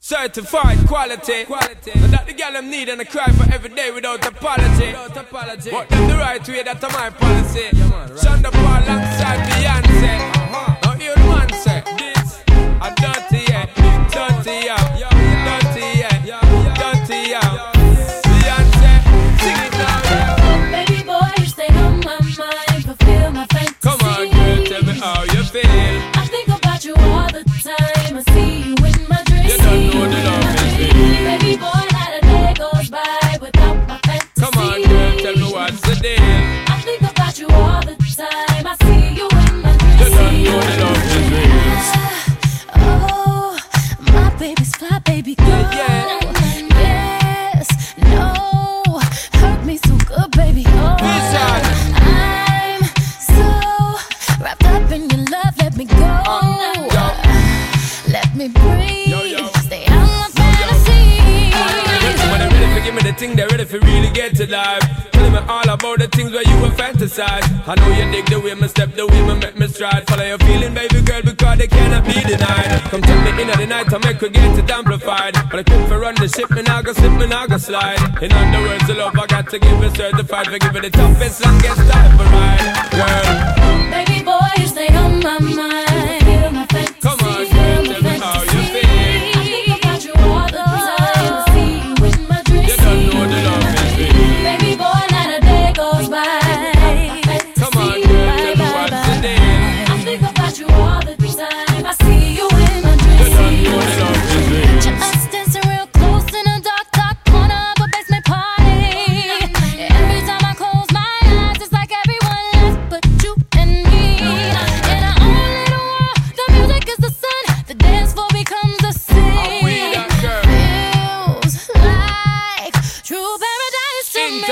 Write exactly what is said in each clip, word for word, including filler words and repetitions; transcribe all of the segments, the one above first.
Certified quality, quality. So that the girl them need and I cry for every day without apology. Without apology. But them the right way, that's my policy. Yeah, man, right. Shonda Paul alongside Beyonce. Uh-huh. Now hear the man say, this a dirty yeah, dirty yeah, dirty yeah, dirty yeah. Beyonce, sing it now, yeah. Baby boy, you stay on my mind, fulfill my fantasy. Come on, girl, tell me how you feel. I think about you all the time. I see you in my dreams. You don't know the love is real. Baby boy, not a day goes by without my fantasy. Come on, girl, tell me what's the deal. I think about you all the time. I see you in my dreams. You don't know the love is real. Oh, my baby's fly, baby girl. Yeah, yeah. Yes, no, hurt me so good, baby. Oh, Listen. I'm so wrapped up in your love. Let me go. Uh, yo. Let me breathe. Yo, yo. Stay out my fantasy. When they ready to give me the thing, they ready for really get to life. Telling me all about the things where you were fantasize. I know you dig the way me step, the way me make me stride. Follow your feeling, baby girl, because they cannot be denied. Come take me in at the night to make we get it amplified. But I couldn't for run the ship, me now go slip, me now go slide. In other words, the love I got to give it certified. For giving the toughest, longest time for ride, girl. Baby boy, you stay on my mind. Feel my fantasy. Come on, girl, tell me how you feel. I think about you all the time. I see you in my dreams. You don't know the love is real. Baby boy, not a day goes by. Come on, girl, tell me what's the deal. I think about you all the time. I see you in my dreams. You don't know the love is real. Just dancing real close in a dark, dark corner of a basement party. Every time I close my eyes, it's like everyone left but you and me. In our own little world, the music is the sun. The dance floor becomes the I'm with sea. that girl. Feels like true paradise to me.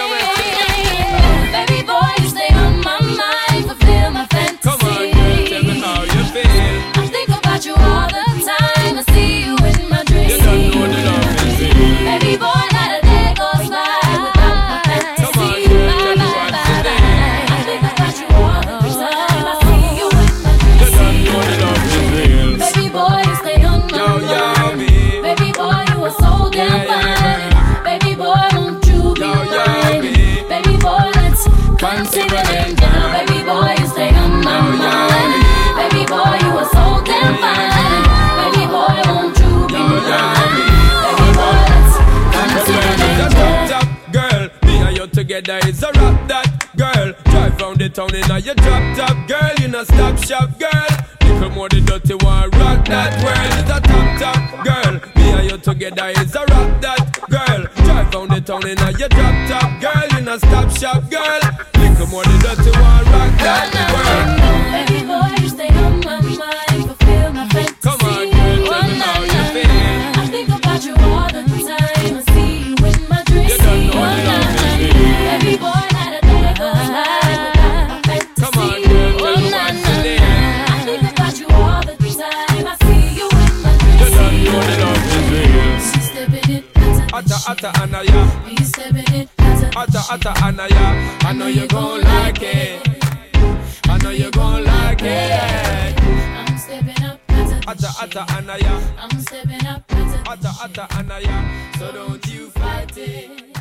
Baby boy, you stay on my mind, fulfill my fantasy. Come on, girl, tell me how you feel. I think about you all the time. I see you in my dreams. You don't know the love is real. Baby boy, not a day goes by without my fantasy. Come on, girl, tell me what's the deal. I think about you all the time. I see you in my You dreams. don't know the love is real. Baby boy, you stay on my Yo, yo, mind. babe. Baby boy, you are so damn Yeah, yeah, fine. Baby boy, won't you be Yo, yo, mine? babe. Baby boy, let's come sing a laying down. Baby boy, you stay on my Yo, yo, mind. Baby boy, you are so damn fine. Baby boy, won't you be Yo, yo, mine? Baby boy, let's come But sing a when laying it's a down. top, top girl, me and you together is a rock that girl. Drive round the town in a your drop top girl, you know stop shop girl. Little more the dirty one, rock that world is a top top girl. Me and you together is a rock that girl. Drive round the town in a your drop top girl, you know stop shop girl. Little more the dirty one, rock that world. Baby boy, you stay on my mind, fulfill my fantasy. Come on, girl, tell me how you feel. I think about you all the time. I see you in my dreams. You don't know the love is real. Baby boy, not a day goes by without my fantasy. Come on, girl, tell me what's the deal. I think about you all the time. I see you in my dreams. You don't know the love is real. She stepping it, Atta, atta, anaya. me stepping it, as Atta, atta, anaya. I know you gon' like it. I know you gon' like it. I'm stepping up, as a Atta, atta, anaya. I'm stepping up, as a Atta, atta, anaya. So don't you fight it.